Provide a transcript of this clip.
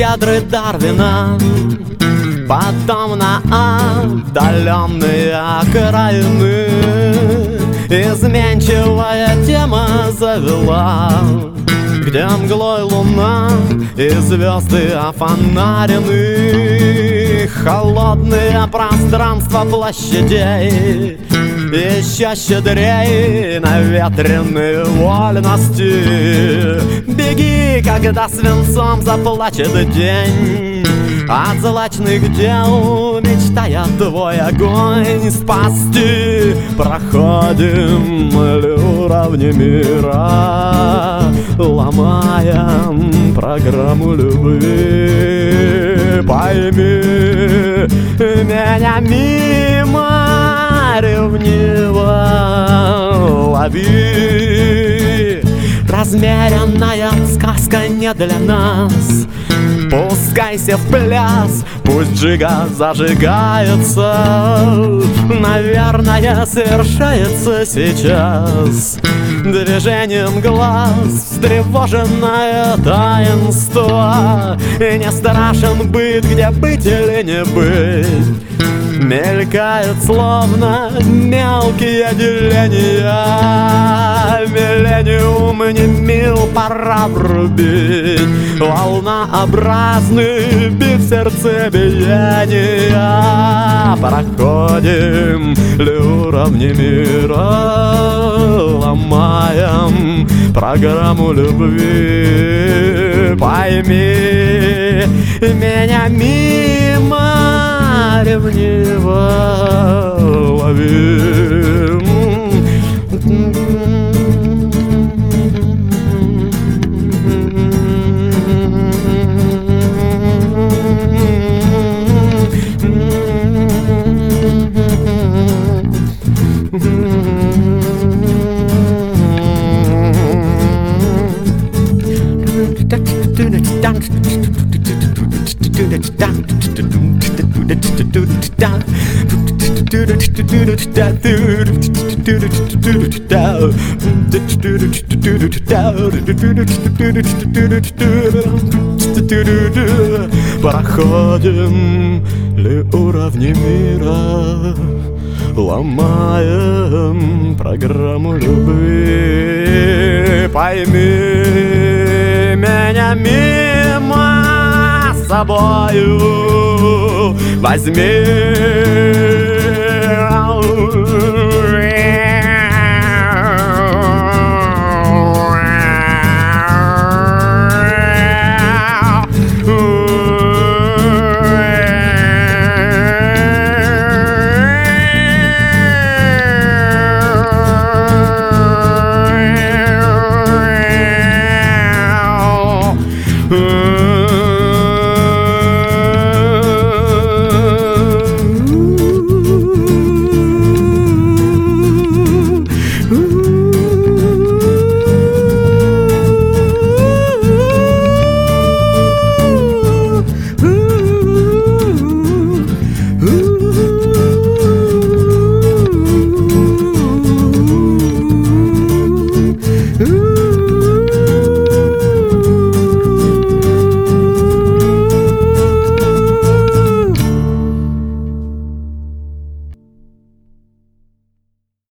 щедрый Дарвина, потом на отдаленные окраины. Изменчивая тема завела, где мглой луна и звезды офонарены. Холодные пространства площадей еще щедрее наветренные вольности. Беги, когда свинцом заплачет день от злачных дел, мечтая твой огонь спасти. Проходим ли уровни мира, ломая программу любви. Пойми меня мимо ревниво лови. Размеренная сказка не для нас. Пускайся в пляс, пусть джига зажигается. Наверное, совершается сейчас движением глаз встревоженное таинство. И не страшен быт, где быть или не быть. Мелькают словно мелкие деления. Миллениум не мил, пора врубить волнообразный бит сердцебиения. Проходим ли уровни мира, ломаем программу любви. Пойми меня мимо ревниво ловим. Проходим ли уровни мира, ломаем программу любви. Пойми меня мимо собою, возьми